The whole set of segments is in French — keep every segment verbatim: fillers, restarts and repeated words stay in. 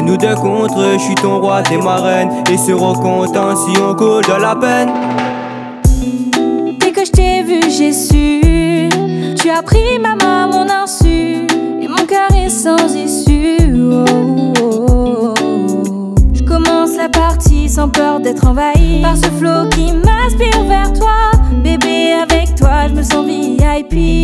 C'est nous deux contre eux, je suis ton roi, t'es ma reine. Ils seront contents si on coule de la peine. Dès que je t'ai vu, j'ai su. Tu as pris ma main à mon insu. Et mon cœur est sans issue. Oh, oh, oh. Je commence la partie sans peur d'être envahi par ce flow qui m'inspire vers toi. Bébé, avec toi, je me sens V I P.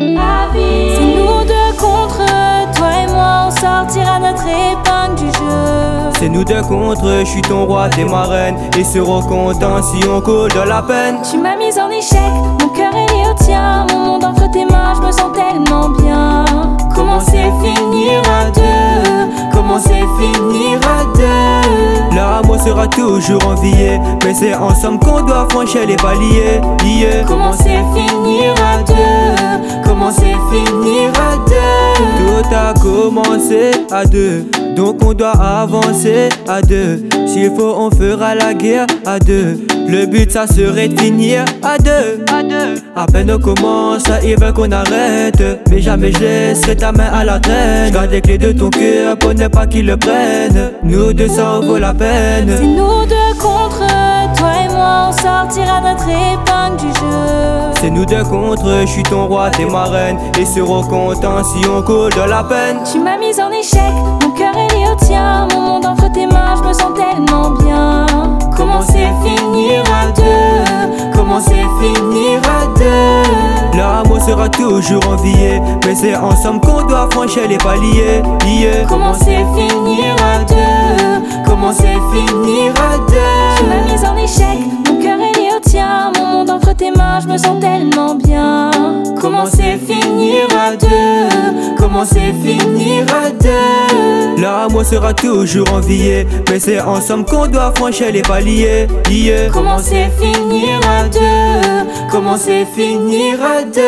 C'est nous deux contre eux, toi et moi, on sortira notre épingle du jeu. C'est nous deux contre eux, je suis ton roi, t'es ma reine. Ils seront contents si on coule de la peine. Tu m'as mise en échec, mon cœur est lié au tien. Mon monde entre tes mains, je me sens tellement bien. Comment c'est finir à deux? Comment c'est finir à deux? L'amour sera toujours envié, mais c'est ensemble qu'on doit franchir les paliers. Yeah. Comment c'est finir à deux? Comment c'est finir à deux? Tout a commencé à deux, donc on doit avancer à deux. S'il faut, on fera la guerre à deux. Le but, ça serait de finir à deux. À deux. À peine on commence, ils veulent qu'on arrête. Mais jamais je laisserai ta main à la traîne. Garde les clés de ton cœur pour ne pas qu'ils le prennent. Nous deux, ça en vaut la peine. C'est nous deux contre eux, toi et moi, on sortira notre épingle du jeu. C'est nous deux contre eux, je suis ton roi, t'es ma reine. Ils seront contents si on coule de la peine. Tu m'as mise en échec, mon cœur est lié au tien. Mon monde entre tes mains, je me sens tellement bien. Comment c'est finir à deux? Comment c'est finir à deux? L'amour sera toujours envié, mais c'est ensemble qu'on doit franchir les paliers. Yeah. Comment c'est finir à deux? Comment c'est finir à deux? Tu m'as mise en échec, mon cœur est lié au tien. Mon monde entre tes mains, je me sens tellement bien. Comment c'est finir à deux? Comment c'est finir à deux? L'amour sera toujours envié, mais c'est ensemble qu'on doit franchir les paliers. Yeah. Comment c'est finir à deux? Comment c'est finir à deux?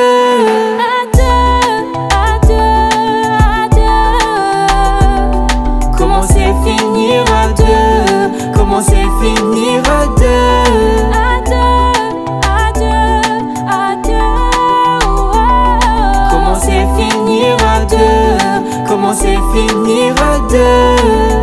À deux, à deux, à deux. Comment c'est finir à deux? Comment c'est finir à deux? À deux, à deux, à deux. Comment c'est finir à deux? Comment c'est finir à deux?